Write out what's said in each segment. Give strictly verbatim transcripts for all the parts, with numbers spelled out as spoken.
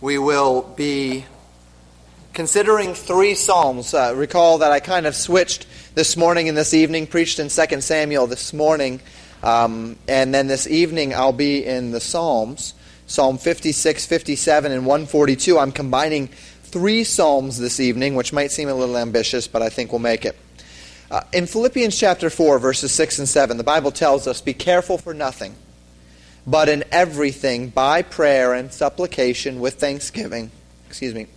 we will be considering three Psalms. Uh, recall that I kind of switched this morning and this evening, preached in Second Samuel this morning, um, and then this evening I'll be in the Psalms, Psalm fifty-six, fifty-seven, and one forty-two. I'm combining three Psalms this evening, which might seem a little ambitious, but I think we'll make it. Uh, in Philippians chapter four, verses six and seven, the Bible tells us, "Be careful for nothing, but in everything, by prayer and supplication with thanksgiving, excuse me,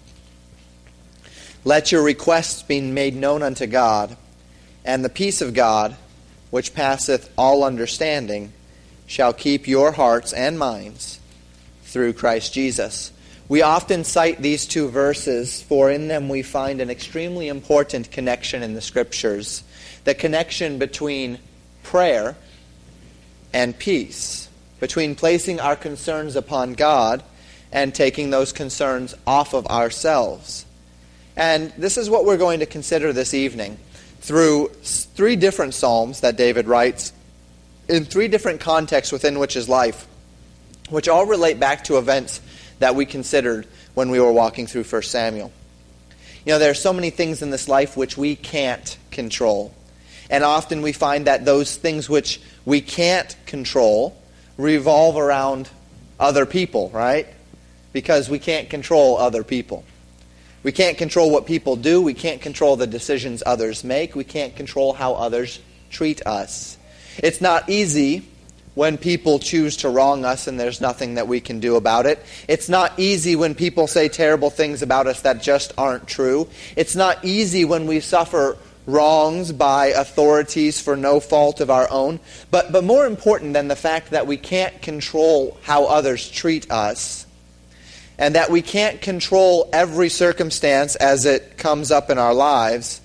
let your requests be made known unto God, and the peace of God, which passeth all understanding, shall keep your hearts and minds through Christ Jesus." We often cite these two verses, for in them we find an extremely important connection in the Scriptures, the connection between prayer and peace, between placing our concerns upon God and taking those concerns off of ourselves. And this is what we're going to consider this evening through three different Psalms that David writes in three different contexts within which his life, which all relate back to events that we considered when we were walking through First Samuel. You know, there are so many things in this life which we can't control. And often we find that those things which we can't control revolve around other people, right? Because we can't control other people. We can't control what people do. We can't control the decisions others make. We can't control how others treat us. It's not easy when people choose to wrong us and there's nothing that we can do about it. It's not easy when people say terrible things about us that just aren't true. It's not easy when we suffer wrongs by authorities for no fault of our own. But, but more important than the fact that we can't control how others treat us, and that we can't control every circumstance as it comes up in our lives,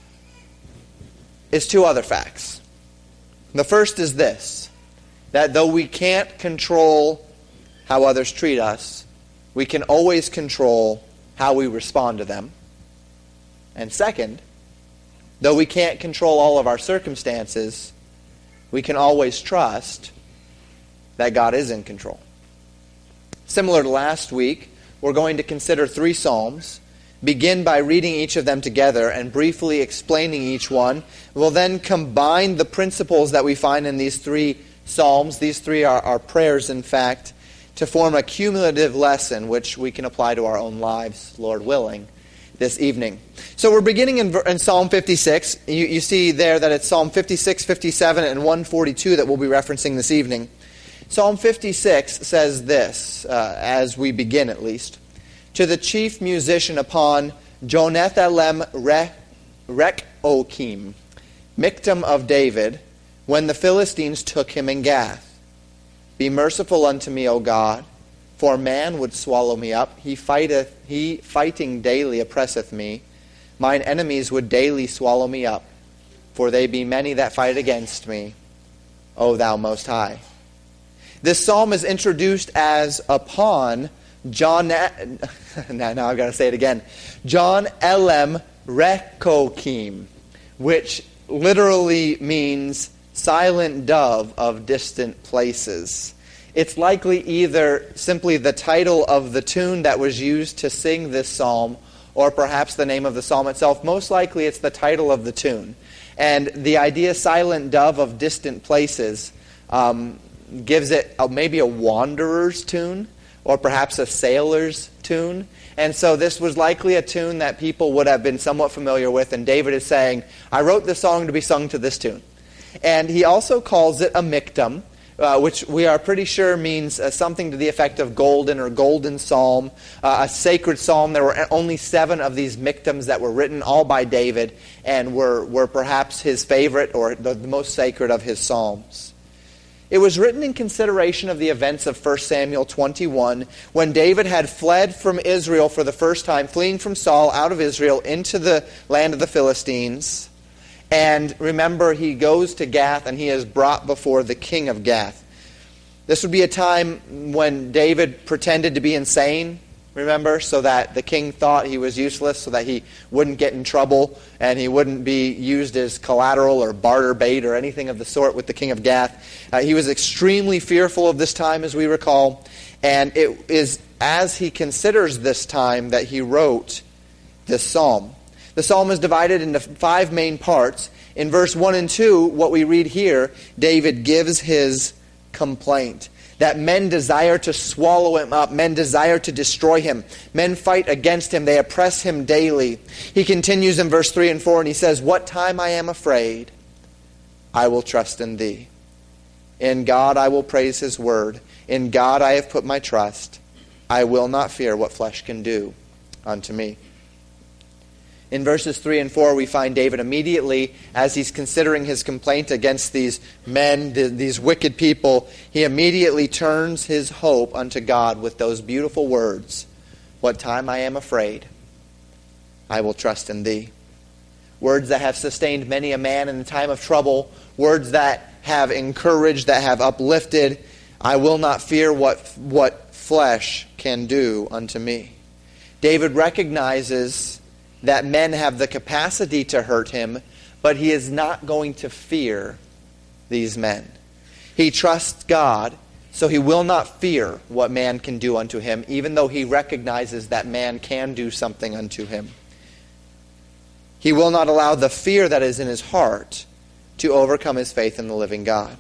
is two other facts. The first is this, that though we can't control how others treat us, we can always control how we respond to them. And second, though we can't control all of our circumstances, we can always trust that God is in control. Similar to last week, we're going to consider three Psalms, begin by reading each of them together and briefly explaining each one. We'll then combine the principles that we find in these three Psalms, these three are, are prayers in fact, to form a cumulative lesson which we can apply to our own lives, Lord willing, this evening. So we're beginning in, in Psalm fifty-six. You, you see there that it's Psalm fifty-six, fifty-seven, and one forty-two that we'll be referencing this evening. Psalm fifty-six says this, uh, as we begin at least, "To the chief musician upon Jonethalem Rechokim, Michtam of David, when the Philistines took him in Gath. Be merciful unto me, O God, for man would swallow me up. He fighteth, he fighting daily oppresseth me. Mine enemies would daily swallow me up, for they be many that fight against me, O thou Most High." This psalm is introduced as upon John. now, now I've got to say it again. John Elem Rechokim, which literally means silent dove of distant places. It's likely either simply the title of the tune that was used to sing this psalm, or perhaps the name of the psalm itself. Most likely it's the title of the tune. And the idea silent dove of distant places um, gives it a, maybe a wanderer's tune, or perhaps a sailor's tune. And so this was likely a tune that people would have been somewhat familiar with, and David is saying, I wrote this song to be sung to this tune. And he also calls it a Michtam, uh, which we are pretty sure means uh, something to the effect of golden or golden psalm, uh, a sacred psalm. There were only seven of these Michtams that were written, all by David, and were, were perhaps his favorite or the, the most sacred of his psalms. It was written in consideration of the events of First Samuel twenty-one, when David had fled from Israel for the first time, fleeing from Saul out of Israel into the land of the Philistines. And remember, he goes to Gath and he is brought before the king of Gath. This would be a time when David pretended to be insane, remember, so that the king thought he was useless, so that he wouldn't get in trouble and he wouldn't be used as collateral or barter bait or anything of the sort with the king of Gath. Uh, he was extremely fearful of this time, as we recall, and it is as he considers this time that he wrote this psalm. The psalm is divided into five main parts. In verse one and two, what we read here, David gives his complaint. That men desire to swallow him up. Men desire to destroy him. Men fight against him. They oppress him daily. He continues in verse three and four and he says, "What time I am afraid, I will trust in thee. In God I will praise his word. In God I have put my trust. I will not fear what flesh can do unto me." In verses three and four, we find David immediately, as he's considering his complaint against these men, these wicked people, he immediately turns his hope unto God with those beautiful words, "What time I am afraid, I will trust in thee." Words that have sustained many a man in the time of trouble, words that have encouraged, that have uplifted. "I will not fear what, what flesh can do unto me." David recognizes that men have the capacity to hurt him, but he is not going to fear these men. He trusts God, so he will not fear what man can do unto him, even though he recognizes that man can do something unto him. He will not allow the fear that is in his heart to overcome his faith in the living God.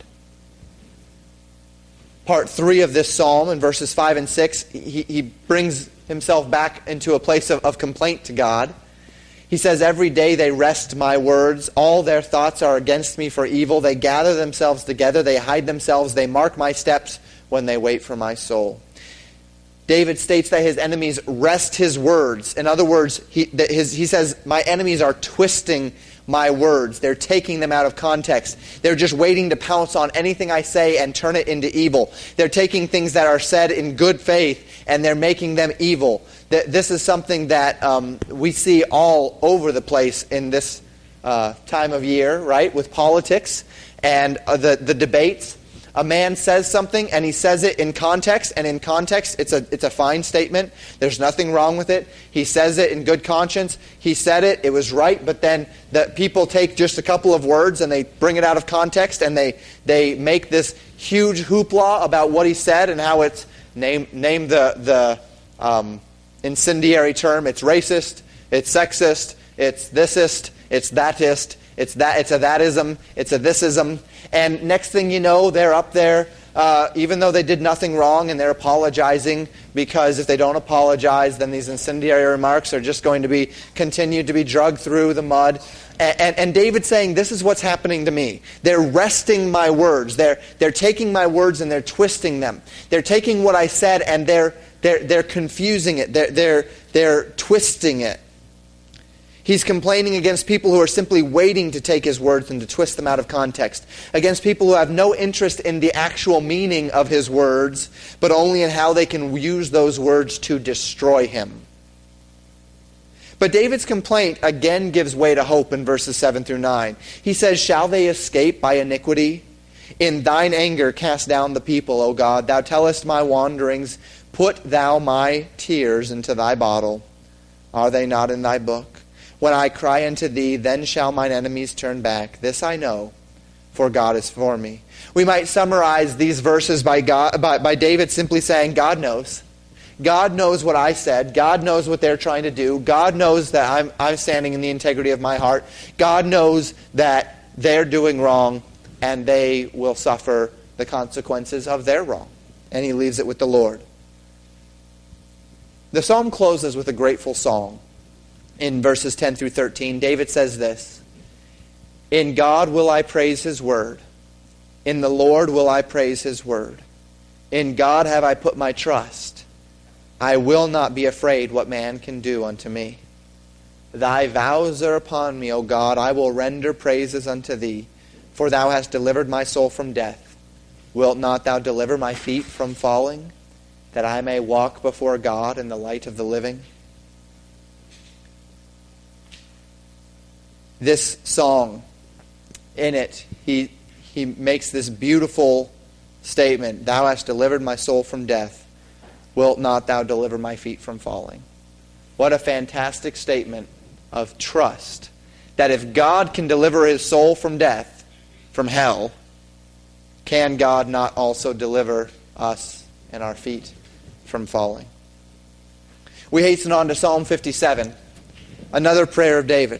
Part three of this psalm, in verses five and six, he, he brings himself back into a place of, of complaint to God. He says, "Every day they wrest my words. All their thoughts are against me for evil. They gather themselves together. They hide themselves. They mark my steps when they wait for my soul." David states that his enemies wrest his words. In other words, he, that his, he says, "My enemies are twisting my words. They're taking them out of context. They're just waiting to pounce on anything I say and turn it into evil. They're taking things that are said in good faith and they're making them evil." This is something that um, we see all over the place in this uh, time of year, right? With politics and uh, the, the debates. A man says something and he says it in context, and in context it's a it's a fine statement. There's nothing wrong with it. He says it in good conscience. He said it, it was right, but then the people take just a couple of words and they bring it out of context and they they make this huge hoopla about what he said and how it's name name the the um, incendiary term. It's racist, it's sexist, it's thisist, it's thatist, it's that it's a thatism, it's a thisism. And next thing you know, they're up there, uh, even though they did nothing wrong, and they're apologizing, because if they don't apologize, then these incendiary remarks are just going to be continued to be dragged through the mud. And, and, and David's saying, this is what's happening to me. They're wresting my words. They're they're taking my words and they're twisting them. They're taking what I said and they're they're they're confusing it. They're they're they're twisting it. He's complaining against people who are simply waiting to take his words and to twist them out of context. Against people who have no interest in the actual meaning of his words, but only in how they can use those words to destroy him. But David's complaint again gives way to hope in verses seven through nine. He says, "Shall they escape by iniquity? In thine anger cast down the people, O God. Thou tellest my wanderings. Put thou my tears into thy bottle. Are they not in thy book? When I cry unto thee, then shall mine enemies turn back. This I know, for God is for me." We might summarize these verses by, God, by, by David simply saying, God knows. God knows what I said. God knows what they're trying to do. God knows that I'm, I'm standing in the integrity of my heart. God knows that they're doing wrong and they will suffer the consequences of their wrong. And he leaves it with the Lord. The psalm closes with a grateful song. In verses ten through thirteen, David says this, "In God will I praise his word. In the Lord will I praise his word. In God have I put my trust. I will not be afraid what man can do unto me. Thy vows are upon me, O God. I will render praises unto thee. For thou hast delivered my soul from death. Wilt not thou deliver my feet from falling, that I may walk before God in the light of the living?" This song, in it, he, he makes this beautiful statement, "Thou hast delivered my soul from death. Wilt not thou deliver my feet from falling?" What a fantastic statement of trust. That if God can deliver his soul from death, from hell, can God not also deliver us and our feet from falling? We hasten on to Psalm fifty-seven, another prayer of David.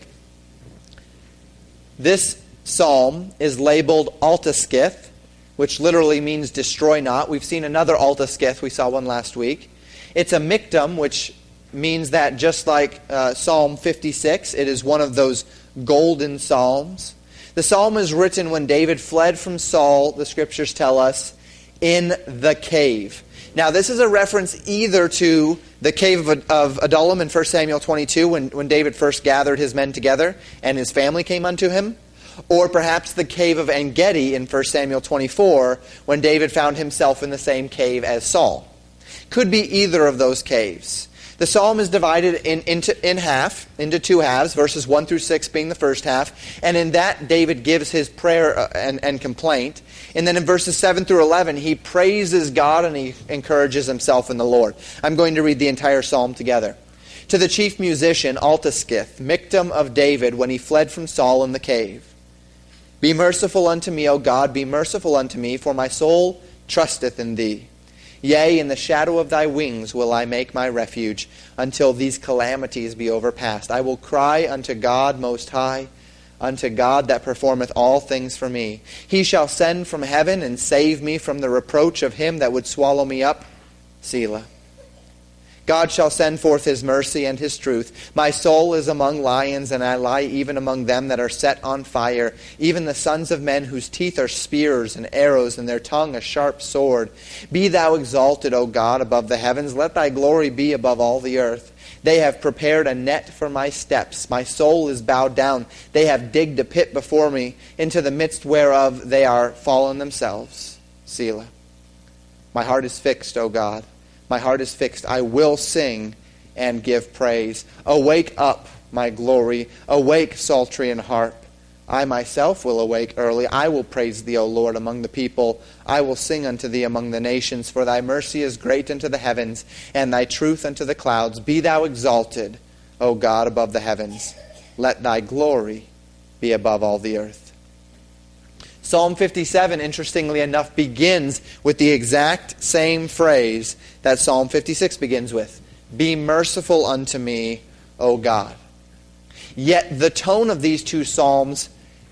This psalm is labeled Altaskith, which literally means destroy not. We've seen another Altaskith. We saw one last week. It's a miktam, which means that just like uh, Psalm fifty-six, it is one of those golden psalms. The psalm is written when David fled from Saul, the scriptures tell us, in the cave. Now, this is a reference either to the cave of, of Adullam in First Samuel twenty-two, when, when David first gathered his men together and his family came unto him, or perhaps the cave of En-gedi in First Samuel twenty-four, when David found himself in the same cave as Saul. Could be either of those caves. The psalm is divided in, into, in half, into two halves, verses one through six being the first half, and in that David gives his prayer and, and complaint. And then in verses seven through eleven, he praises God and he encourages himself in the Lord. I'm going to read the entire psalm together. To the chief musician, Altaskith, miktam of David, when he fled from Saul in the cave. Be merciful unto me, O God, be merciful unto me, for my soul trusteth in thee. Yea, in the shadow of thy wings will I make my refuge, until these calamities be overpast. I will cry unto God most high, unto God that performeth all things for me. He shall send from heaven and save me from the reproach of him that would swallow me up. Selah. God shall send forth his mercy and his truth. My soul is among lions, and I lie even among them that are set on fire, even the sons of men whose teeth are spears and arrows, and their tongue a sharp sword. Be thou exalted, O God, above the heavens. Let thy glory be above all the earth. They have prepared a net for my steps. My soul is bowed down. They have digged a pit before me, into the midst whereof they are fallen themselves. Selah. My heart is fixed, O God. My heart is fixed. I will sing and give praise. Awake up, my glory. Awake, psaltery and harp. I myself will awake early. I will praise thee, O Lord, among the people. I will sing unto thee among the nations. For thy mercy is great unto the heavens, and thy truth unto the clouds. Be thou exalted, O God, above the heavens. Let thy glory be above all the earth. Psalm fifty-seven, interestingly enough, begins with the exact same phrase that Psalm fifty-six begins with. Be merciful unto me, O God. Yet the tone of these two psalms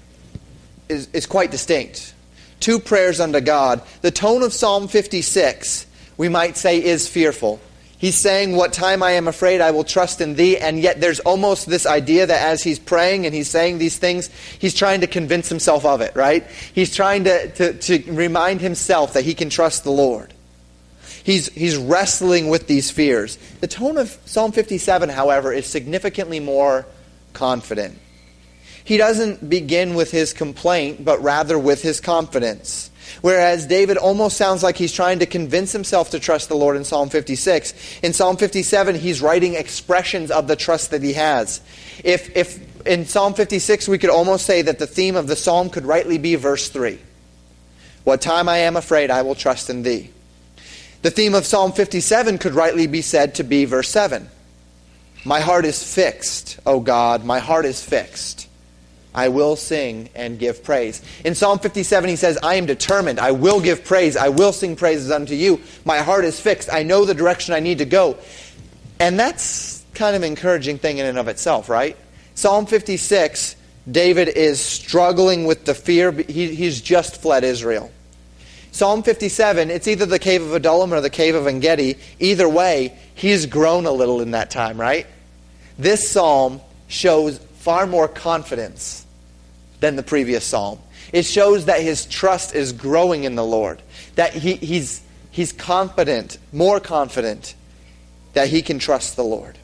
is, is quite distinct. Two prayers unto God. The tone of Psalm fifty-six, we might say, is fearful. He's saying, what time I am afraid, I will trust in thee. And yet there's almost this idea that as he's praying and he's saying these things, he's trying to convince himself of it, right? He's trying to, to, to remind himself that he can trust the Lord. He's, he's wrestling with these fears. The tone of Psalm fifty-seven, however, is significantly more confident. He doesn't begin with his complaint, but rather with his confidence. Whereas David almost sounds like he's trying to convince himself to trust the Lord in Psalm fifty-six. In Psalm fifty-seven, he's writing expressions of the trust that he has. If, if in Psalm fifty-six, we could almost say that the theme of the psalm could rightly be verse three. What time I am afraid, I will trust in thee. The theme of Psalm fifty-seven could rightly be said to be verse seven. My heart is fixed, O God, my heart is fixed. I will sing and give praise. In Psalm fifty-seven he says, I am determined. I will give praise. I will sing praises unto you. My heart is fixed. I know the direction I need to go. And that's kind of an encouraging thing in and of itself, right? Psalm fifty-six, David is struggling with the fear. He, he's just fled Israel. Psalm fifty-seven, it's either the cave of Adullam or the cave of En-gedi. Either way, he's grown a little in that time, right? This psalm shows far more confidence than the previous psalm. It shows that his trust is growing in the Lord. That he, he's, he's confident, more confident, that he can trust the Lord.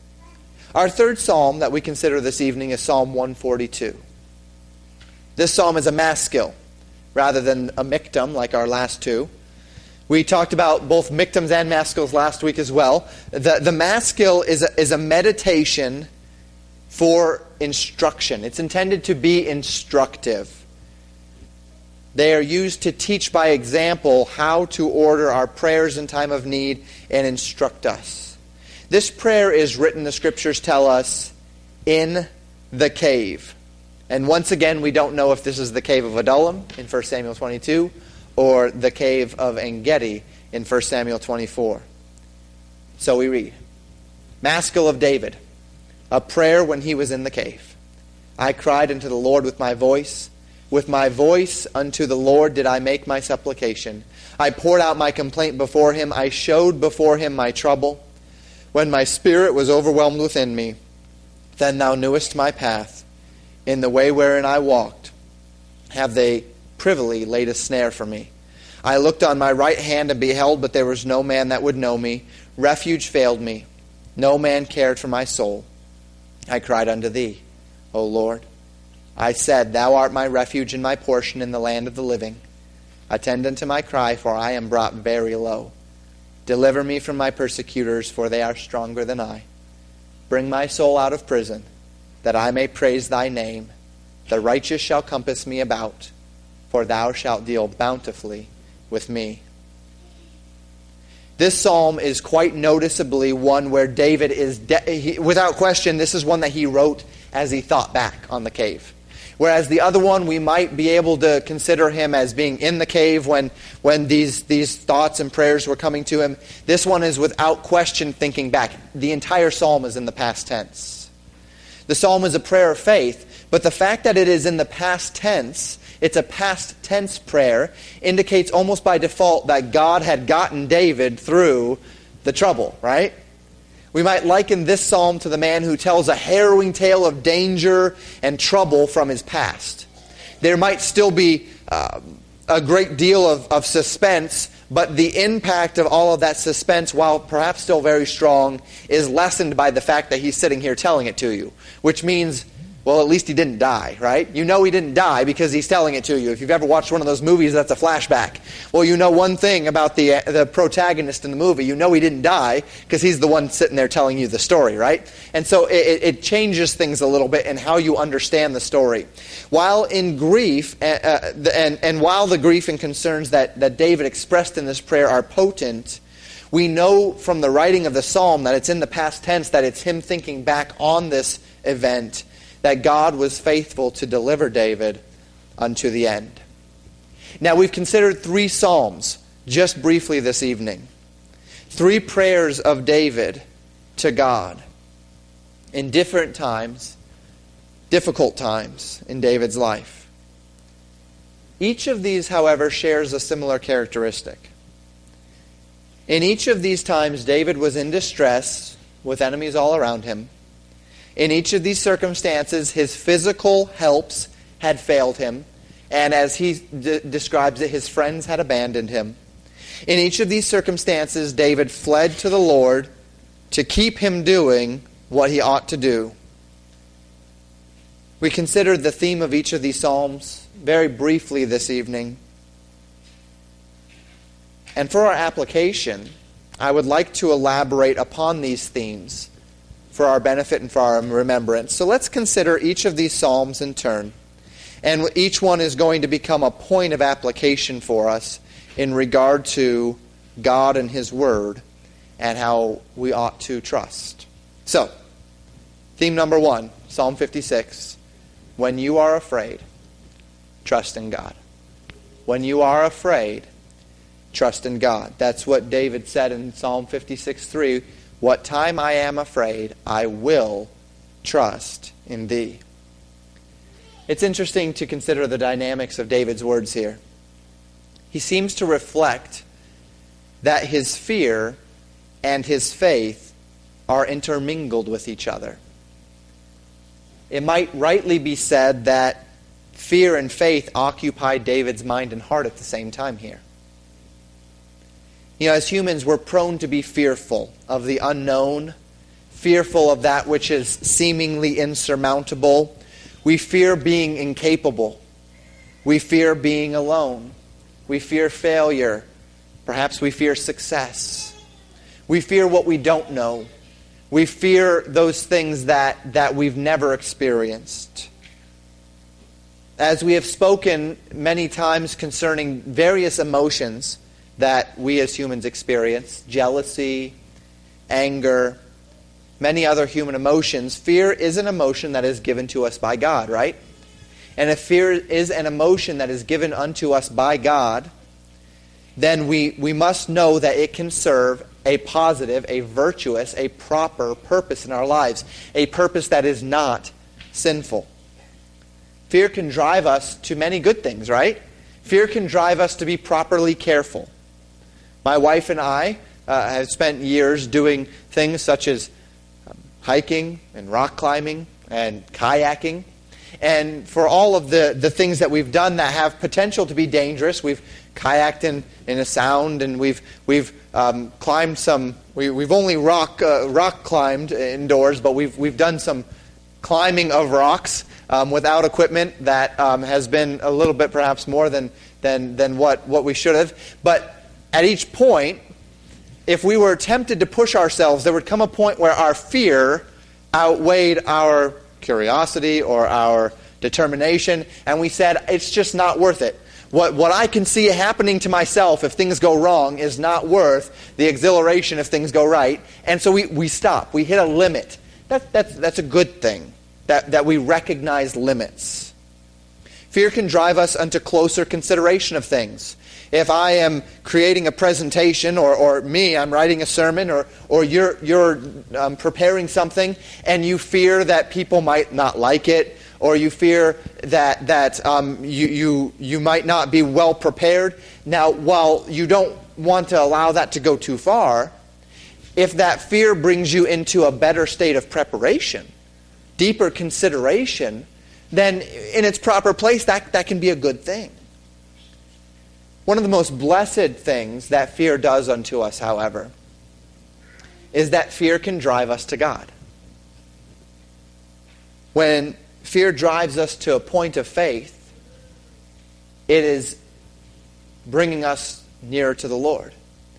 Our third psalm that we consider this evening is Psalm one forty-two. This psalm is a maskil rather than a miktam like our last two. We talked about both miktams and maskils last week as well. The, the maskil is a, is a meditation for instruction. It's intended to be instructive. They are used to teach by example how to order our prayers in time of need and instruct us. This prayer is written, the scriptures tell us, in the cave. And once again, we don't know if this is the cave of Adullam in First Samuel twenty-two or the cave of En-gedi in First Samuel twenty-four. So we read. Maskil of David, a prayer when he was in the cave. I cried unto the Lord with my voice. With my voice unto the Lord did I make my supplication. I poured out my complaint before him. I showed before him my trouble. When my spirit was overwhelmed within me, then thou knewest my path. In the way wherein I walked, have they privily laid a snare for me. I looked on my right hand and beheld, but there was no man that would know me. Refuge failed me. No man cared for my soul. I cried unto thee, O Lord. I said, Thou art my refuge and my portion in the land of the living. Attend unto my cry, for I am brought very low. Deliver me from my persecutors, for they are stronger than I. Bring my soul out of prison, that I may praise thy name. The righteous shall compass me about, for thou shalt deal bountifully with me. This psalm is quite noticeably one where David is, de- he, without question, this is one that he wrote as he thought back on the cave. Whereas the other one, we might be able to consider him as being in the cave when, when these, these thoughts and prayers were coming to him. This one is without question thinking back. The entire psalm is in the past tense. The psalm is a prayer of faith, but the fact that it is in the past tense, it's a past tense prayer, indicates almost by default that God had gotten David through the trouble, right? We might liken this psalm to the man who tells a harrowing tale of danger and trouble from his past. There might still be uh, a great deal of, of suspense, but the impact of all of that suspense, while perhaps still very strong, is lessened by the fact that he's sitting here telling it to you. Which means, well, at least he didn't die, right? You know he didn't die because he's telling it to you. If you've ever watched one of those movies that's a flashback, well, you know one thing about the the protagonist in the movie. You know he didn't die because he's the one sitting there telling you the story, right? And so it, it changes things a little bit in how you understand the story. While in grief, uh, uh, and, and while the grief and concerns that, that David expressed in this prayer are potent, we know from the writing of the psalm that it's in the past tense, that it's him thinking back on this event, that God was faithful to deliver David unto the end. Now, we've considered three psalms just briefly this evening. Three prayers of David to God in different times, difficult times in David's life. Each of these, however, shares a similar characteristic. In each of these times, David was in distress with enemies all around him. In each of these circumstances, his physical helps had failed him, and as he d- describes it, his friends had abandoned him. In each of these circumstances, David fled to the Lord to keep him doing what he ought to do. We considered the theme of each of these psalms very briefly this evening. And for our application, I would like to elaborate upon these themes for our benefit and for our remembrance. So let's consider each of these psalms in turn. And each one is going to become a point of application for us in regard to God and His Word and how we ought to trust. So, theme number one, Psalm fifty-six. When you are afraid, trust in God. When you are afraid, trust in God. That's what David said in Psalm fifty-six three. What time I am afraid, I will trust in thee. It's interesting to consider the dynamics of David's words here. He seems to reflect that his fear and his faith are intermingled with each other. It might rightly be said that fear and faith occupied David's mind and heart at the same time here. You know, as humans, we're prone to be fearful of the unknown, fearful of that which is seemingly insurmountable. We fear being incapable. We fear being alone. We fear failure. Perhaps we fear success. We fear what we don't know. We fear those things that, that we've never experienced. As we have spoken many times concerning various emotions that we as humans experience, jealousy, anger, many other human emotions, fear is an emotion that is given to us by God, right? And if fear is an emotion that is given unto us by God, then we, we must know that it can serve a positive, a virtuous, a proper purpose in our lives, a purpose that is not sinful. Fear can drive us to many good things, right? Fear can drive us to be properly careful. My wife and I uh, have spent years doing things such as um, hiking and rock climbing and kayaking. And for all of the, the things that we've done that have potential to be dangerous, we've kayaked in, in a sound, and we've we've um, climbed some. We, we've only rock uh, rock climbed indoors, but we've we've done some climbing of rocks um, without equipment that um, has been a little bit perhaps more than than than what what we should have. But at each point, if we were tempted to push ourselves, there would come a point where our fear outweighed our curiosity or our determination, and we said, it's just not worth it. What what I can see happening to myself if things go wrong is not worth the exhilaration if things go right. And so we, we stop. We hit a limit. That, that's, that's a good thing, that, that we recognize limits. Fear can drive us unto closer consideration of things. If I am creating a presentation, or, or me, I'm writing a sermon, or, or you're, you're um, preparing something, and you fear that people might not like it, or you fear that that um, you, you you might not be well prepared. Now, while you don't want to allow that to go too far, if that fear brings you into a better state of preparation, deeper consideration, then in its proper place, that, that can be a good thing. One of the most blessed things that fear does unto us, however, is that fear can drive us to God. When fear drives us to a point of faith, it is bringing us nearer to the Lord.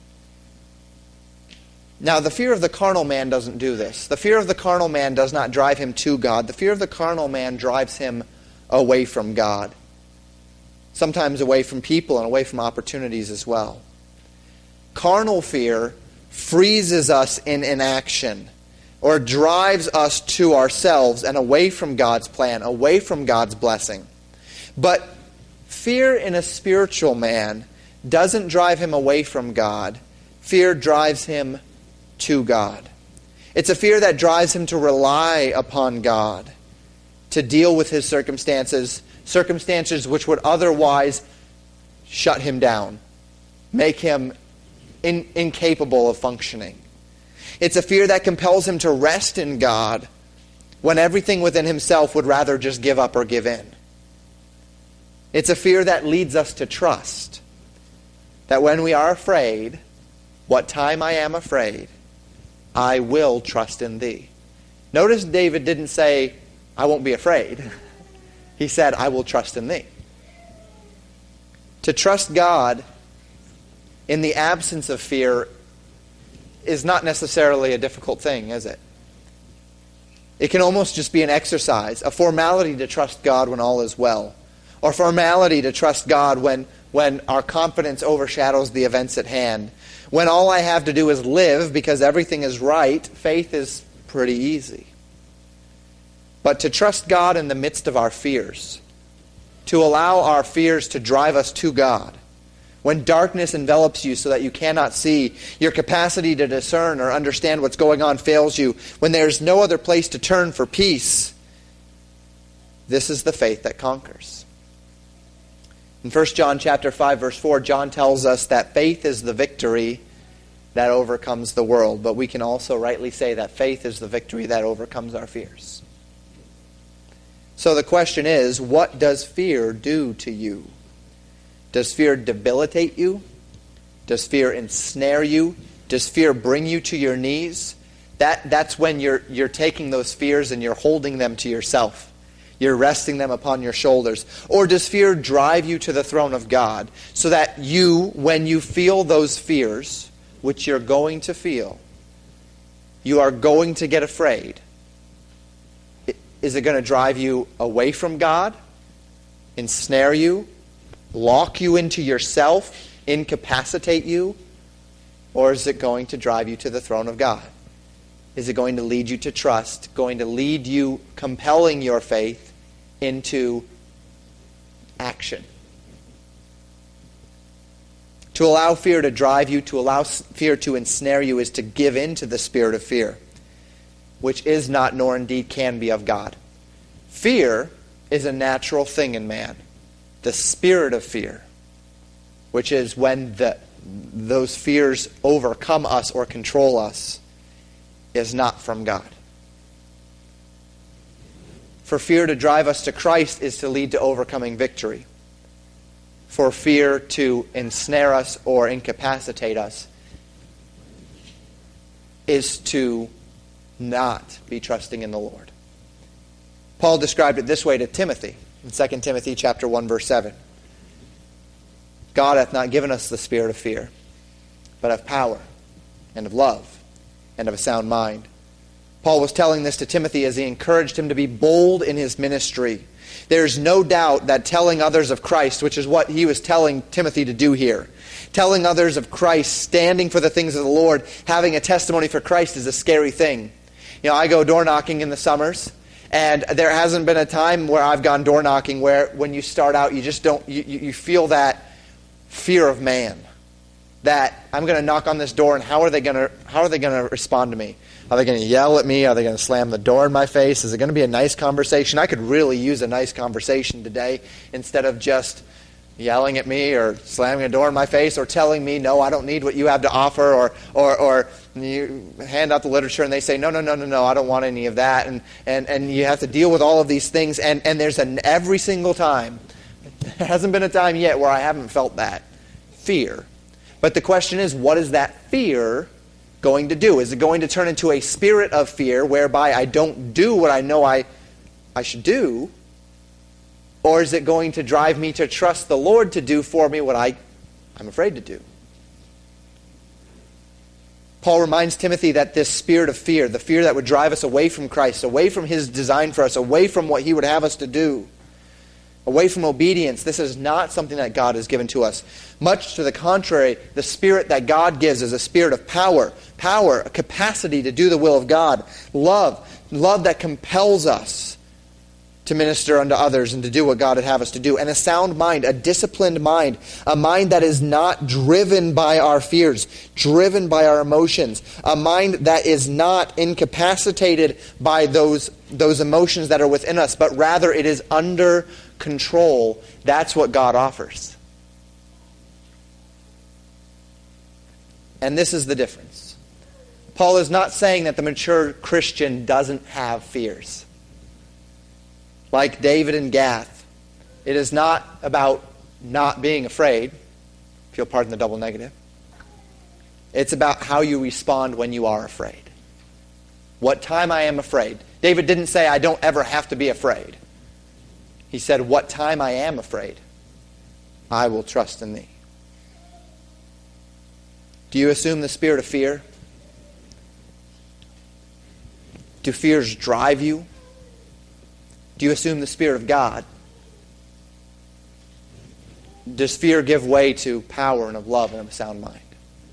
Now, the fear of the carnal man doesn't do this. The fear of the carnal man does not drive him to God. The fear of the carnal man drives him away from God. Sometimes away from people and away from opportunities as well. Carnal fear freezes us in inaction, or drives us to ourselves and away from God's plan, away from God's blessing. But fear in a spiritual man doesn't drive him away from God. Fear drives him to God. It's a fear that drives him to rely upon God, to deal with his circumstances, circumstances which would otherwise shut him down, make him in, incapable of functioning. It's a fear that compels him to rest in God when everything within himself would rather just give up or give in. It's a fear that leads us to trust that when we are afraid, what time I am afraid, I will trust in thee. Notice David didn't say, I won't be afraid. He said, I will trust in thee. To trust God in the absence of fear is not necessarily a difficult thing, is it? It can almost just be an exercise, a formality to trust God when all is well, or formality to trust God when, when our confidence overshadows the events at hand. When all I have to do is live because everything is right, faith is pretty easy. But to trust God in the midst of our fears, to allow our fears to drive us to God, when darkness envelops you so that you cannot see, your capacity to discern or understand what's going on fails you, when there's no other place to turn for peace, this is the faith that conquers. In First John chapter five, verse four, John tells us that faith is the victory that overcomes the world. But we can also rightly say that faith is the victory that overcomes our fears. So the question is, what does fear do to you? Does fear debilitate you? Does fear ensnare you? Does fear bring you to your knees? That, that's when you're, you're taking those fears and you're holding them to yourself. You're resting them upon your shoulders. Or does fear drive you to the throne of God so that you, when you feel those fears, which you're going to feel, you are going to get afraid? Is it going to drive you away from God, ensnare you, lock you into yourself, incapacitate you? Or is it going to drive you to the throne of God? Is it going to lead you to trust, going to lead you, compelling your faith into action? To allow fear to drive you, to allow fear to ensnare you, is to give in to the spirit of fear, which is not nor indeed can be of God. Fear is a natural thing in man. The spirit of fear, which is when the, those fears overcome us or control us, is not from God. For fear to drive us to Christ is to lead to overcoming victory. For fear to ensnare us or incapacitate us is to not be trusting in the Lord. Paul described it this way to Timothy in Second Timothy chapter one, verse seven. God hath not given us the spirit of fear, but of power and of love and of a sound mind. Paul was telling this to Timothy as he encouraged him to be bold in his ministry. There's no doubt that telling others of Christ, which is what he was telling Timothy to do here, telling others of Christ, standing for the things of the Lord, having a testimony for Christ is a scary thing. You know, I go door knocking in the summers, and there hasn't been a time where I've gone door knocking where when you start out, you just don't, you, you feel that fear of man. That I'm going to knock on this door, and how are they going to, how are they going to respond to me? Are they going to yell at me? Are they going to slam the door in my face? Is it going to be a nice conversation? I could really use a nice conversation today instead of just yelling at me or slamming a door in my face or telling me, no, I don't need what you have to offer, or or, or you hand out the literature and they say, no, no, no, no, no, I don't want any of that. And, and, and you have to deal with all of these things. And, and there's an every single time, there hasn't been a time yet where I haven't felt that fear. But the question is, what is that fear going to do? Is it going to turn into a spirit of fear whereby I don't do what I know I, I should do? Or is it going to drive me to trust the Lord to do for me what I, I'm afraid to do? Paul reminds Timothy that this spirit of fear, the fear that would drive us away from Christ, away from His design for us, away from what He would have us to do, away from obedience, this is not something that God has given to us. Much to the contrary, the spirit that God gives is a spirit of power. Power, a capacity to do the will of God. Love, love that compels us to minister unto others and to do what God would have us to do. And a sound mind, a disciplined mind, a mind that is not driven by our fears, driven by our emotions, a mind that is not incapacitated by those, those emotions that are within us, but rather it is under control. That's what God offers. And this is the difference. Paul is not saying that the mature Christian doesn't have fears. Like David and Gath, it is not about not being afraid, if you'll pardon the double negative. It's about how you respond when you are afraid. What time I am afraid. David didn't say, I don't ever have to be afraid. He said, what time I am afraid, I will trust in thee. Do you assume the spirit of fear? Do fears drive you? Do you assume the Spirit of God? Does fear give way to power and of love and of a sound mind?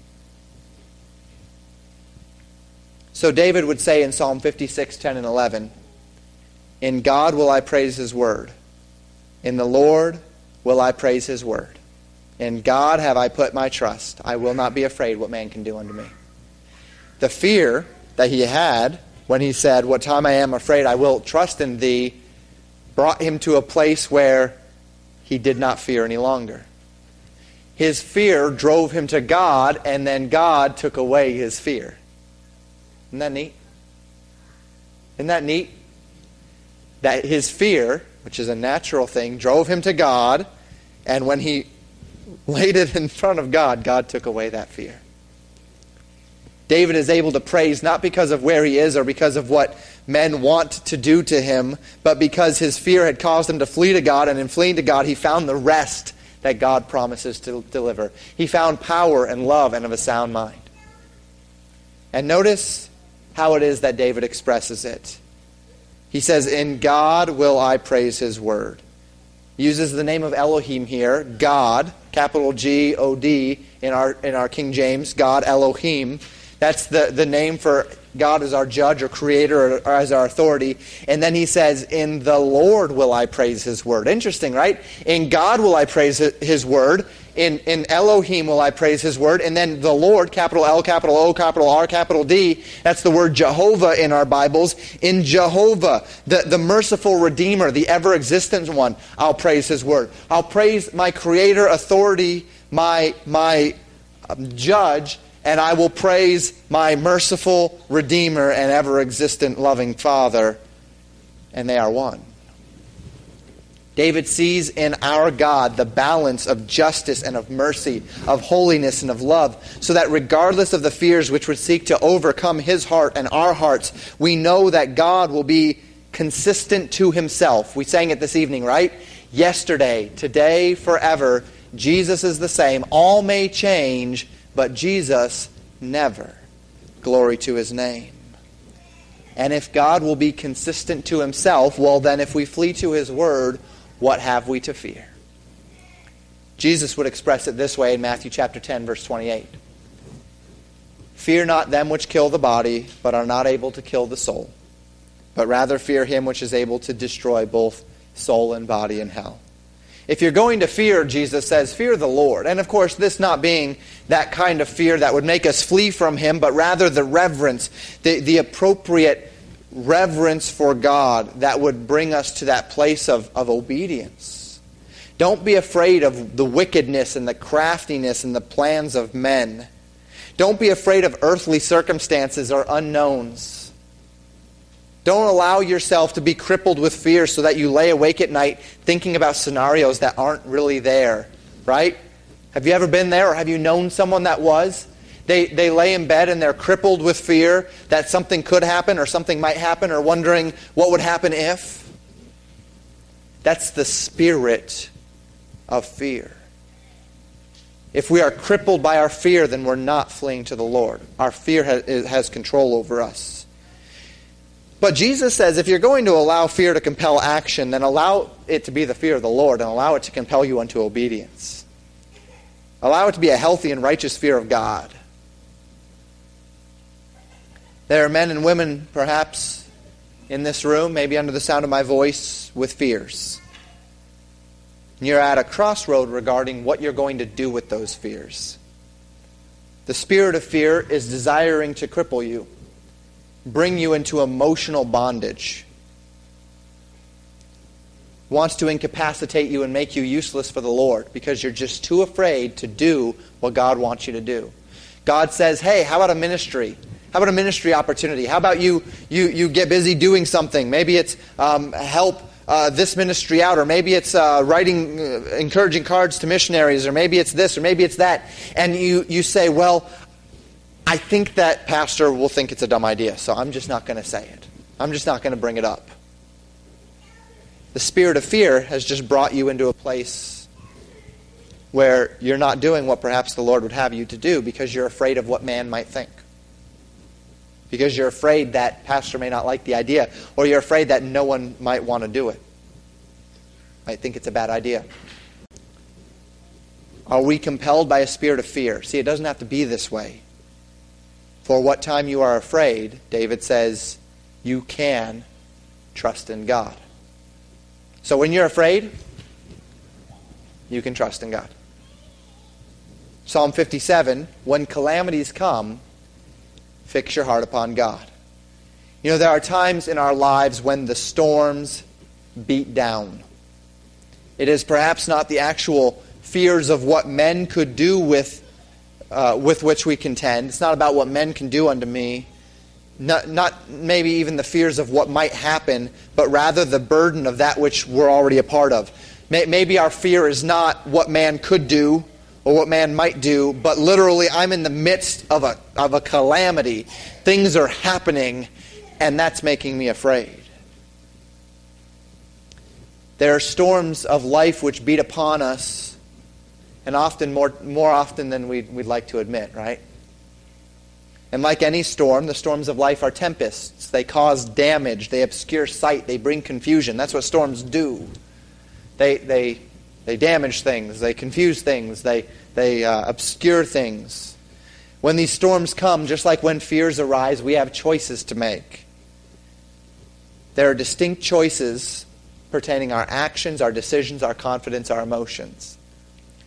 So David would say in Psalm fifty-six, ten and eleven, in God will I praise His word. In the Lord will I praise His word. In God have I put my trust. I will not be afraid what man can do unto me. The fear that he had when he said, what time I am afraid I will trust in thee, brought him to a place where he did not fear any longer. His fear drove him to God, and then God took away his fear. Isn't that neat? Isn't that neat? That his fear, which is a natural thing, drove him to God, and when he laid it in front of God, God took away that fear. David is able to praise not because of where he is or because of what men want to do to him, but because his fear had caused him to flee to God, and in fleeing to God, he found the rest that God promises to deliver. He found power and love and of a sound mind. And notice how it is that David expresses it. He says, in God will I praise His word. He uses the name of Elohim here, God, capital G O D in our, in our King James, God Elohim. That's the, the name for God as our judge or creator or, or as our authority. And then he says, in the Lord will I praise His word. Interesting, right? In God will I praise His word. In, in Elohim will I praise his word. And then the Lord, capital L, capital O, capital R, capital D. That's the word Jehovah in our Bibles. In Jehovah, the, the merciful Redeemer, the ever-existent one, I'll praise his word. I'll praise my Creator, authority, my, my um, judge, and I will praise my merciful Redeemer and ever-existent loving Father. And they are one. David sees in our God the balance of justice and of mercy, of holiness and of love, so that regardless of the fears which would seek to overcome his heart and our hearts, we know that God will be consistent to himself. We sang it this evening, right? Yesterday, today, forever, Jesus is the same. All may change, but Jesus never. Glory to his name. And if God will be consistent to himself, well then if we flee to his word, what have we to fear? Jesus would express it this way in Matthew chapter ten, verse twenty-eight. Fear not them which kill the body, but are not able to kill the soul, but rather fear him which is able to destroy both soul and body in hell. If you're going to fear, Jesus says, fear the Lord. And of course, this not being that kind of fear that would make us flee from him, but rather the reverence, the, the appropriate reverence for God that would bring us to that place of, of obedience. Don't be afraid of the wickedness and the craftiness and the plans of men. Don't be afraid of earthly circumstances or unknowns. Don't allow yourself to be crippled with fear so that you lay awake at night thinking about scenarios that aren't really there, right? Have you ever been there, or have you known someone that was? They they lay in bed and they're crippled with fear that something could happen or something might happen, or wondering what would happen if. That's the spirit of fear. If we are crippled by our fear, then we're not fleeing to the Lord. Our fear has, has control over us. But Jesus says if you're going to allow fear to compel action, then allow it to be the fear of the Lord and allow it to compel you unto obedience. Allow it to be a healthy and righteous fear of God. There are men and women, perhaps, in this room, maybe under the sound of my voice, with fears. You're at a crossroad regarding what you're going to do with those fears. The spirit of fear is desiring to cripple you, bring you into emotional bondage, wants to incapacitate you and make you useless for the Lord because you're just too afraid to do what God wants you to do. God says, hey, how about a ministry? How about a ministry opportunity? How about you you you get busy doing something? Maybe it's um, help uh, this ministry out, or maybe it's uh, writing uh, encouraging cards to missionaries, or maybe it's this, or maybe it's that. And you, you say, well, I think that pastor will think it's a dumb idea, so I'm just not going to say it. I'm just not going to bring it up. The spirit of fear has just brought you into a place where you're not doing what perhaps the Lord would have you to do because you're afraid of what man might think. Because you're afraid that pastor may not like the idea, or you're afraid that no one might want to do it. Might think it's a bad idea. Are we compelled by a spirit of fear? See, it doesn't have to be this way. For what time you are afraid, David says, you can trust in God. So when you're afraid, you can trust in God. Psalm fifty-seven, when calamities come, fix your heart upon God. You know, there are times in our lives when the storms beat down. It is perhaps not the actual fears of what men could do with uh, with which we contend. It's not about what men can do unto me. Not, not maybe even the fears of what might happen, but rather the burden of that which we're already a part of. Maybe our fear is not what man could do or what man might do, but literally I'm in the midst of a of a calamity. Things are happening, and that's making me afraid. There are storms of life which beat upon us, and often more more often than we'd, we'd like to admit, right? And like any storm, the storms of life are tempests. They cause damage. They obscure sight. They bring confusion. That's what storms do. They they they damage things. They confuse things. They they uh, obscure things. When these storms come, just like when fears arise, we have choices to make. There are distinct choices pertaining our actions, our decisions, our confidence, our emotions.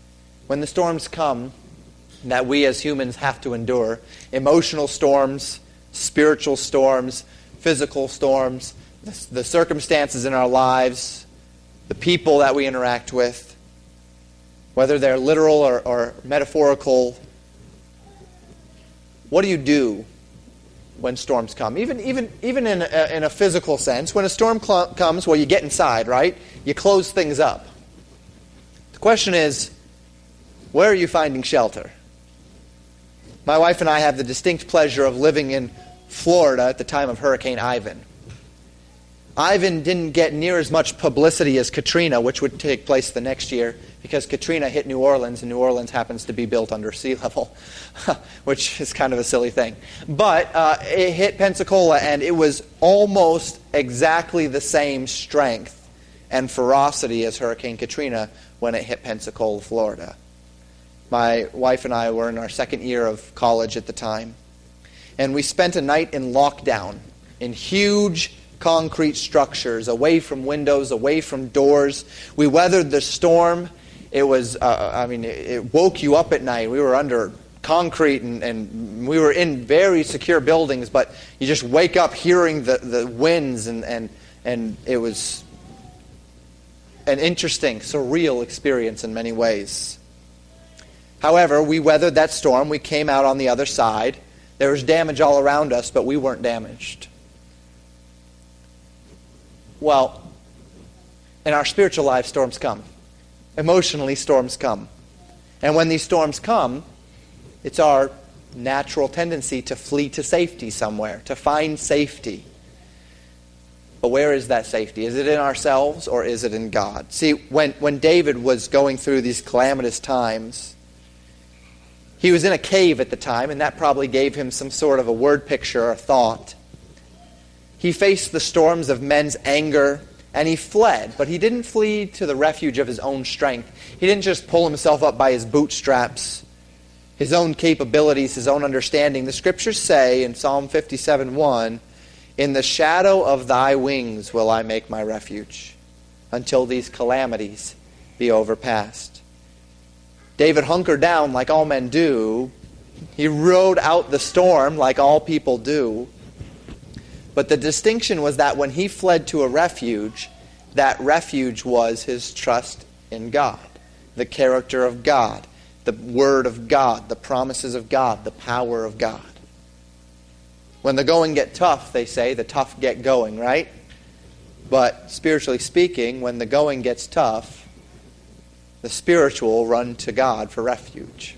when the storms come that we as humans have to endure, emotional storms, spiritual storms, physical storms, the, the circumstances in our lives, the people that we interact with, whether they're literal or, or metaphorical, what do you do when storms come? Even even even in a, in a physical sense, when a storm cl- comes, well, you get inside, right? You close things up. The question is, where are you finding shelter? My wife and I have the distinct pleasure of living in Florida at the time of Hurricane Ivan. Ivan didn't get near as much publicity as Katrina, which would take place the next year, because Katrina hit New Orleans, and New Orleans happens to be built under sea level, which is kind of a silly thing. But uh, it hit Pensacola, and it was almost exactly the same strength and ferocity as Hurricane Katrina when it hit Pensacola, Florida. My wife and I were in our second year of college at the time, and we spent a night in lockdown in huge concrete structures, away from windows, away from doors. We weathered the storm. It was, uh, I mean, it woke you up at night. We were under concrete, and, and we were in very secure buildings, but you just wake up hearing the, the winds, and, and, and it was an interesting, surreal experience in many ways. However, we weathered that storm. We came out on the other side. There was damage all around us, but we weren't damaged. Well, in our spiritual life, storms come. Emotionally, storms come. And when these storms come, it's our natural tendency to flee to safety somewhere, to find safety. But where is that safety? Is it in ourselves, or is it in God? See, when, when David was going through these calamitous times, he was in a cave at the time, and that probably gave him some sort of a word picture or thought. He faced the storms of men's anger, and he fled. But he didn't flee to the refuge of his own strength. He didn't just pull himself up by his bootstraps, his own capabilities, his own understanding. The Scriptures say in Psalm fifty-seven one, "In the shadow of thy wings will I make my refuge, until these calamities be overpast." David hunkered down like all men do. He rode out the storm like all people do. But the distinction was that when he fled to a refuge, that refuge was his trust in God, the character of God, the Word of God, the promises of God, the power of God. When the going get tough, they say, the tough get going, right? But spiritually speaking, when the going gets tough, the spiritual run to God for refuge.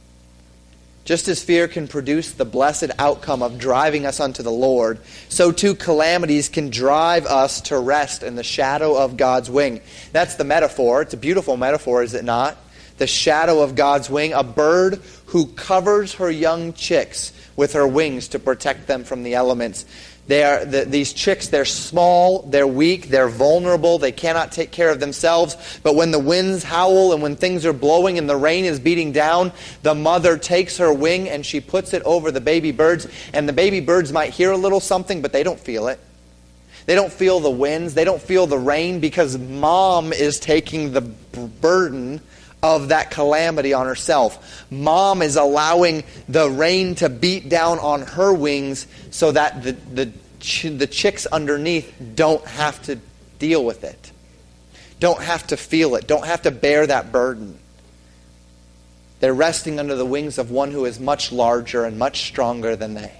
Just as fear can produce the blessed outcome of driving us unto the Lord, so too calamities can drive us to rest in the shadow of God's wing. That's the metaphor. It's a beautiful metaphor, is it not? The shadow of God's wing, a bird who covers her young chicks with her wings to protect them from the elements. They are the, these chicks, they're small, they're weak, they're vulnerable, they cannot take care of themselves. But when the winds howl and when things are blowing and the rain is beating down, the mother takes her wing and she puts it over the baby birds. And the baby birds might hear a little something, but they don't feel it. They don't feel the winds, they don't feel the rain, because mom is taking the burden of that calamity on herself. Mom is allowing the rain to beat down on her wings so that the, the, ch- the chicks underneath don't have to deal with it. Don't have to feel it. Don't have to bear that burden. They're resting under the wings of one who is much larger and much stronger than they.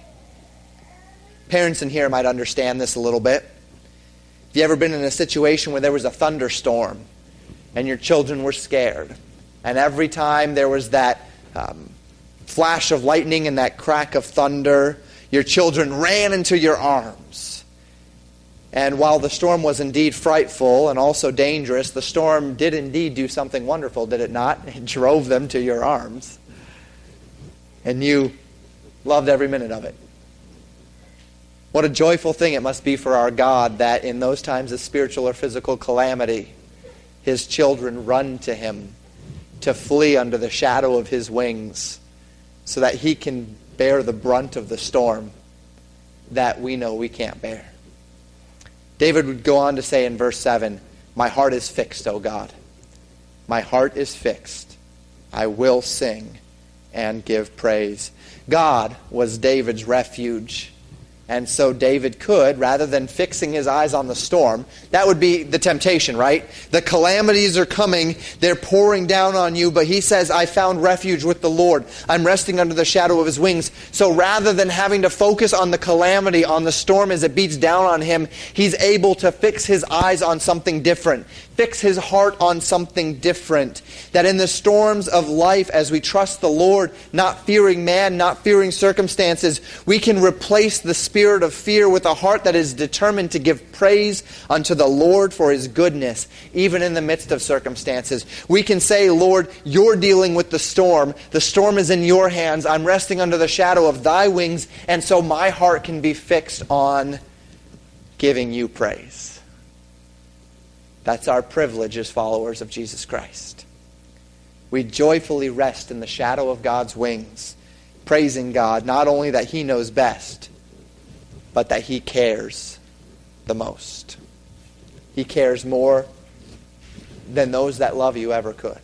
Parents in here might understand this a little bit. Have you ever been in a situation where there was a thunderstorm and your children were scared? And every time there was that um, flash of lightning and that crack of thunder, your children ran into your arms. And while the storm was indeed frightful and also dangerous, the storm did indeed do something wonderful, did it not? It drove them to your arms. And you loved every minute of it. What a joyful thing it must be for our God that in those times of spiritual or physical calamity, His children run to Him to flee under the shadow of His wings so that He can bear the brunt of the storm that we know we can't bear. David would go on to say in verse seven, "My heart is fixed, O God. My heart is fixed. I will sing and give praise. God was David's refuge. And so David could, rather than fixing his eyes on the storm, that would be the temptation, right? The calamities are coming, they're pouring down on you, but he says, I found refuge with the Lord. I'm resting under the shadow of his wings. So rather than having to focus on the calamity, on the storm as it beats down on him, he's able to fix his eyes on something different. Fix his heart on something different. That in the storms of life, as we trust the Lord, not fearing man, not fearing circumstances, we can replace the spirit of fear with a heart that is determined to give praise unto the Lord for his goodness, even in the midst of circumstances. We can say, Lord, you're dealing with the storm. The storm is in your hands. I'm resting under the shadow of thy wings, and so my heart can be fixed on giving you praise. That's our privilege as followers of Jesus Christ. We joyfully rest in the shadow of God's wings, praising God not only that he knows best, but that he cares the most. He cares more than those that love you ever could.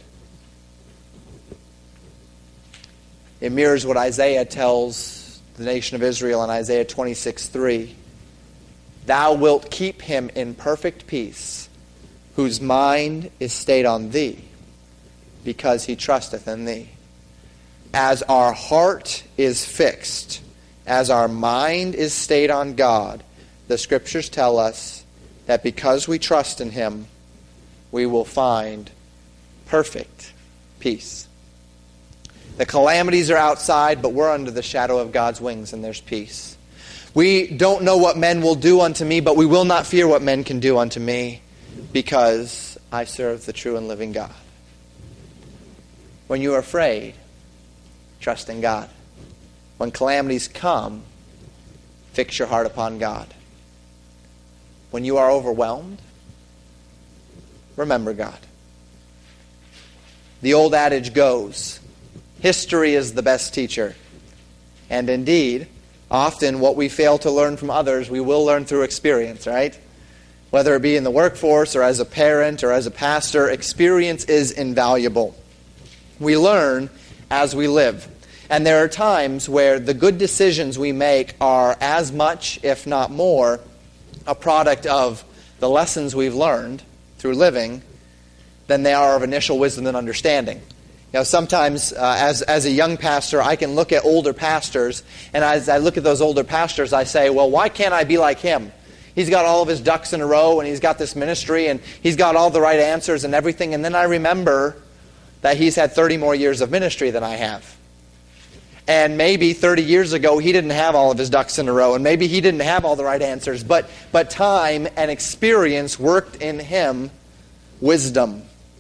It mirrors what Isaiah tells the nation of Israel in Isaiah twenty-six three. Thou wilt keep him in perfect peace, whose mind is stayed on thee, because he trusteth in thee. As our heart is fixed, as our mind is stayed on God, the Scriptures tell us that because we trust in him, we will find perfect peace. The calamities are outside, but we're under the shadow of God's wings, and there's peace. We don't know what men will do unto me, but we will not fear what men can do unto me, because I serve the true and living God. When you are afraid, trust in God. When calamities come, fix your heart upon God. When you are overwhelmed, remember God. The old adage goes, history is the best teacher. And indeed, often what we fail to learn from others, we will learn through experience, right? Whether it be in the workforce or as a parent or as a pastor, experience is invaluable. We learn as we live. And there are times where the good decisions we make are as much, if not more, a product of the lessons we've learned through living than they are of initial wisdom and understanding. You know, sometimes uh, as, as a young pastor, I can look at older pastors, and as I look at those older pastors, I say, well, why can't I be like him? He's got all of his ducks in a row, and he's got this ministry, and he's got all the right answers and everything. And then I remember that he's had thirty more years of ministry than I have. And maybe thirty years ago, he didn't have all of his ducks in a row, and maybe he didn't have all the right answers. But, but time and experience worked in him wisdom.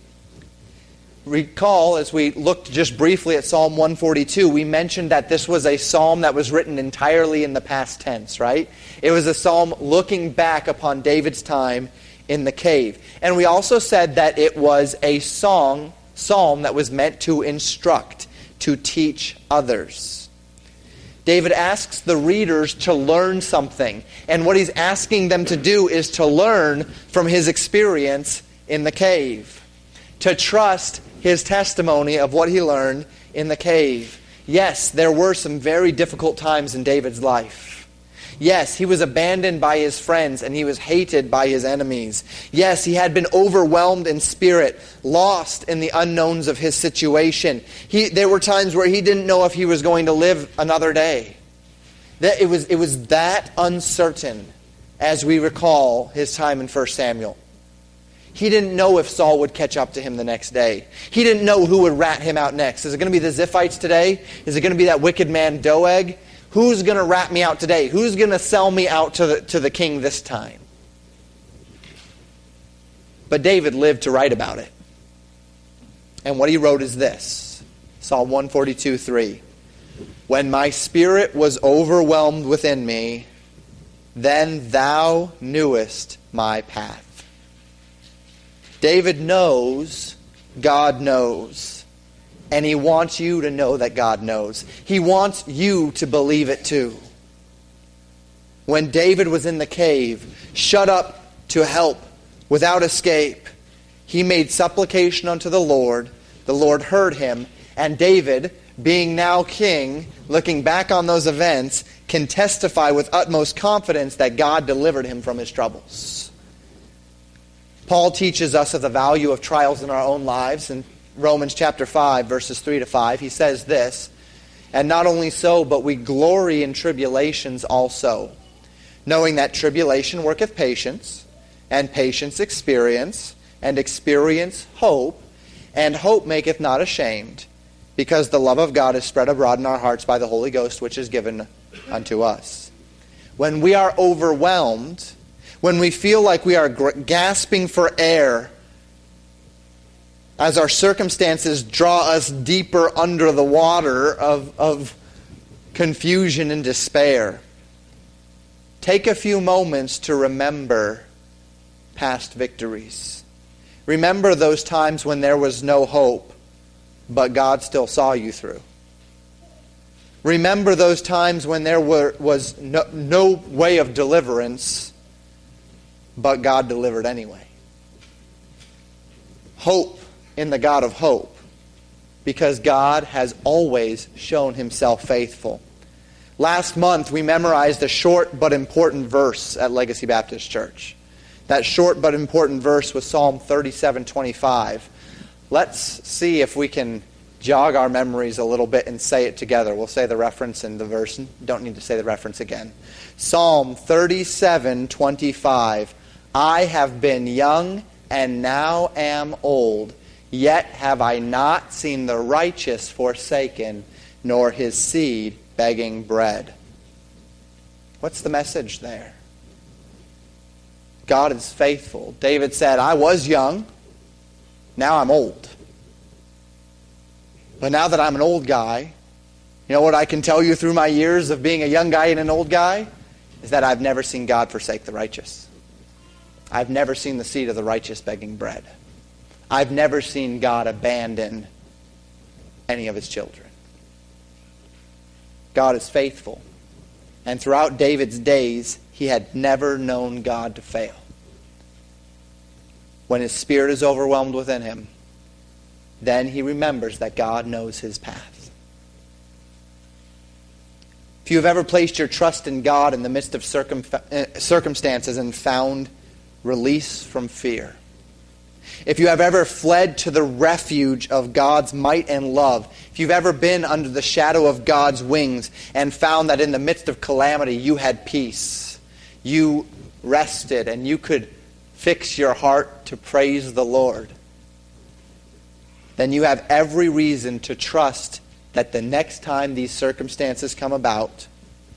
Recall, as we looked just briefly at Psalm one forty-two, we mentioned that this was a psalm that was written entirely in the past tense, right? It was a psalm looking back upon David's time in the cave. And we also said that it was a song, psalm that was meant to instruct, to teach others. David asks the readers to learn something. And what he's asking them to do is to learn from his experience in the cave. To trust his testimony of what he learned in the cave. Yes, there were some very difficult times in David's life. Yes, he was abandoned by his friends and he was hated by his enemies. Yes, he had been overwhelmed in spirit, lost in the unknowns of his situation. He, there were times where he didn't know if he was going to live another day. That it was, it was that uncertain as we recall his time in First Samuel. He didn't know if Saul would catch up to him the next day. He didn't know who would rat him out next. Is it going to be the Ziphites today? Is it going to be that wicked man Doeg? Who's going to rat me out today? Who's going to sell me out to the, to the king this time? But David lived to write about it. And what he wrote is this. Psalm one forty-two three. When my spirit was overwhelmed within me, then thou knewest my path. David knows God knows. And he wants you to know that God knows. He wants you to believe it too. When David was in the cave, shut up to help, without escape, he made supplication unto the Lord. The Lord heard him, And David, being now king, looking back on those events, can testify with utmost confidence that God delivered him from his troubles. Paul teaches us of the value of trials in our own lives. In Romans chapter five, verses three to five, he says this, "And not only so, but we glory in tribulations also, knowing that tribulation worketh patience, and patience experience, and experience hope, and hope maketh not ashamed, because the love of God is spread abroad in our hearts by the Holy Ghost, which is given unto us." When we are overwhelmed, when we feel like we are gasping for air, as our circumstances draw us deeper under the water of, of confusion and despair, take a few moments to remember past victories. Remember those times when there was no hope, but God still saw you through. Remember those times when there were, was no, no way of deliverance, but God delivered anyway. Hope in the God of hope, because God has always shown himself faithful. Last month we memorized a short but important verse at Legacy Baptist Church. That short but important verse was Psalm thirty-seven twenty-five. Let's see if we can jog our memories a little bit and say it together. We'll say the reference and the verse. Don't need to say the reference again. Psalm thirty-seven twenty-five. "I have been young and now am old, yet have I not seen the righteous forsaken, nor his seed begging bread." What's the message there? God is faithful. David said, "I was young, now I'm old. But now that I'm an old guy, you know what I can tell you through my years of being a young guy and an old guy? Is that I've never seen God forsake the righteous. I've never seen the seed of the righteous begging bread. I've never seen God abandon any of his children." God is faithful. And throughout David's days, he had never known God to fail. When his spirit is overwhelmed within him, then he remembers that God knows his path. If you have ever placed your trust in God in the midst of circum- circumstances and found release from fear, if you have ever fled to the refuge of God's might and love, if you've ever been under the shadow of God's wings and found that in the midst of calamity you had peace, you rested, and you could fix your heart to praise the Lord, then you have every reason to trust that the next time these circumstances come about,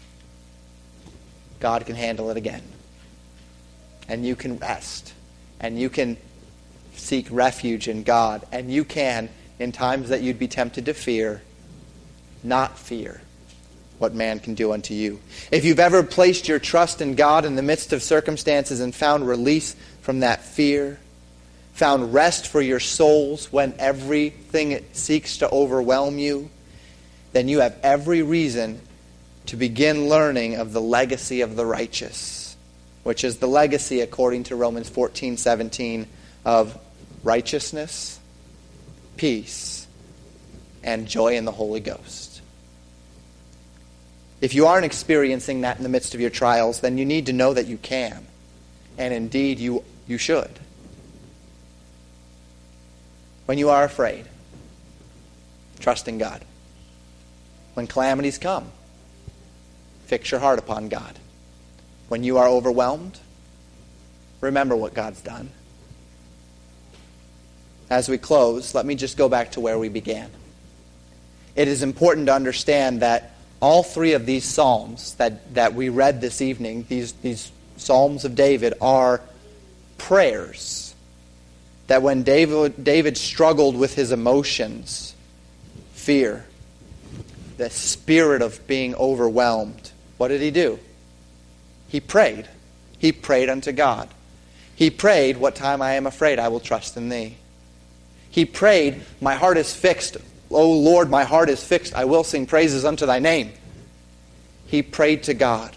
God can handle it again. And you can rest. And you can seek refuge in God. And you can, in times that you'd be tempted to fear, not fear what man can do unto you. If you've ever placed your trust in God in the midst of circumstances and found release from that fear, found rest for your souls when everything seeks to overwhelm you, then you have every reason to begin learning of the legacy of the righteous, which is the legacy, according to Romans fourteen seventeen, of righteousness, peace, and joy in the Holy Ghost. If you aren't experiencing that in the midst of your trials, then you need to know that you can. And indeed, you, you should. When you are afraid, trust in God. When calamities come, fix your heart upon God. When you are overwhelmed, remember what God's done. As we close, let me just go back to where we began. It is important to understand that all three of these psalms that, that we read this evening, these, these psalms of David, are prayers. That when David, David struggled with his emotions, fear, the spirit of being overwhelmed, what did he do? He prayed. He prayed unto God. He prayed, "What time I am afraid, I will trust in thee." He prayed, "My heart is fixed. O Lord, my heart is fixed. I will sing praises unto thy name." He prayed to God.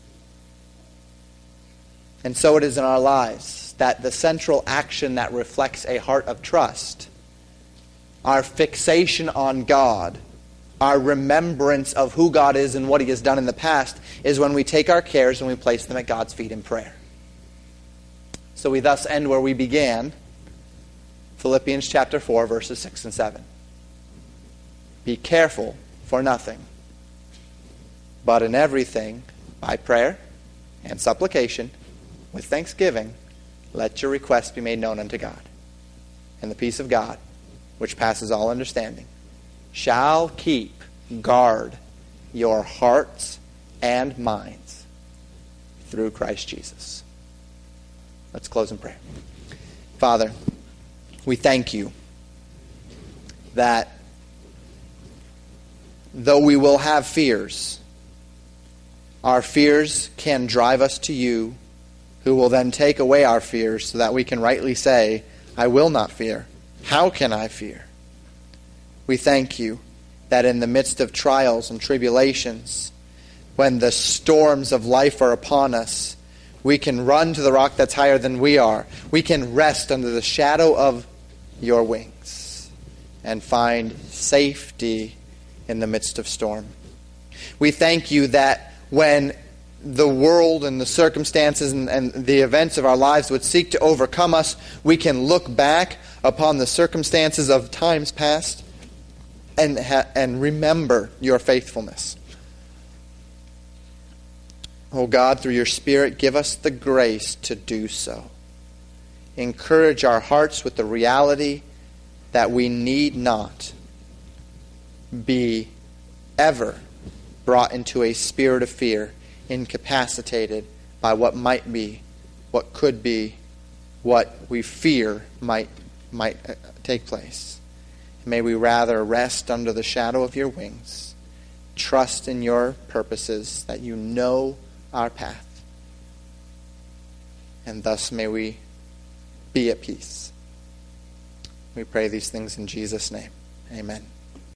And so it is in our lives that the central action that reflects a heart of trust our fixation on God, our remembrance of who God is and what He has done in the past, is when we take our cares and we place them at God's feet in prayer. So we thus end where we began, Philippians chapter four, verses six and seven. Be careful for nothing, but in everything, by prayer and supplication, with thanksgiving, let your requests be made known unto God. And the peace of God, which passes all understanding, shall keep guard your hearts and minds through Christ Jesus. Let's close in prayer. Father, we thank you that though we will have fears, our fears can drive us to you, who will then take away our fears so that we can rightly say, I will not fear. How can I fear? We thank you that in the midst of trials and tribulations, when the storms of life are upon us, we can run to the rock that's higher than we are. We can rest under the shadow of your wings and find safety in the midst of storm. We thank you that when the world and the circumstances and, and the events of our lives would seek to overcome us, we can look back upon the circumstances of times past and, ha- and remember your faithfulness. Oh God, through your Spirit, give us the grace to do so. Encourage our hearts with the reality that we need not be ever brought into a spirit of fear, incapacitated by what might be, what could be, what we fear might might take place. May we rather rest under the shadow of your wings, trust in your purposes, that you know our path, and thus may we be at peace. We pray these things in Jesus' name. Amen.